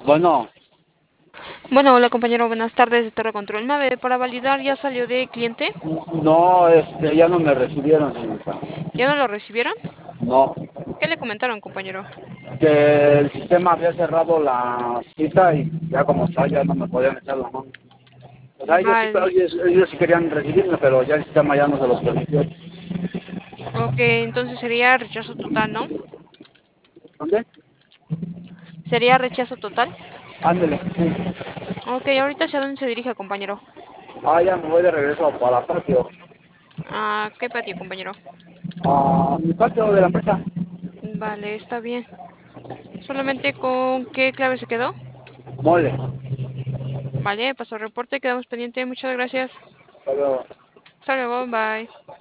Bueno, Bueno, hola compañero, buenas tardes de Torre Control. Mave, para validar, ¿ya salió de cliente? no, ya no me recibieron, señorita. ¿Ya no lo recibieron? No, ¿Qué le comentaron, compañero? que el sistema había cerrado la cita y ya como está, ya no me podían echar la mano. O sea, Vale. ellos sí querían recibirme, pero ya el sistema ya no se los permitió. Ok, entonces sería rechazo total, ¿no? ¿Dónde? ¿Sería rechazo total? Ándele, sí. Ok, ahorita hacia dónde se dirige, compañero. Ya me voy de regreso para el patio. ¿A qué patio, compañero? A mi patio de la empresa. Vale, está bien. ¿Solamente con qué clave se quedó? Mole. Vale, pasó el reporte, quedamos pendientes. Muchas gracias. Hasta luego. Hasta luego, bye.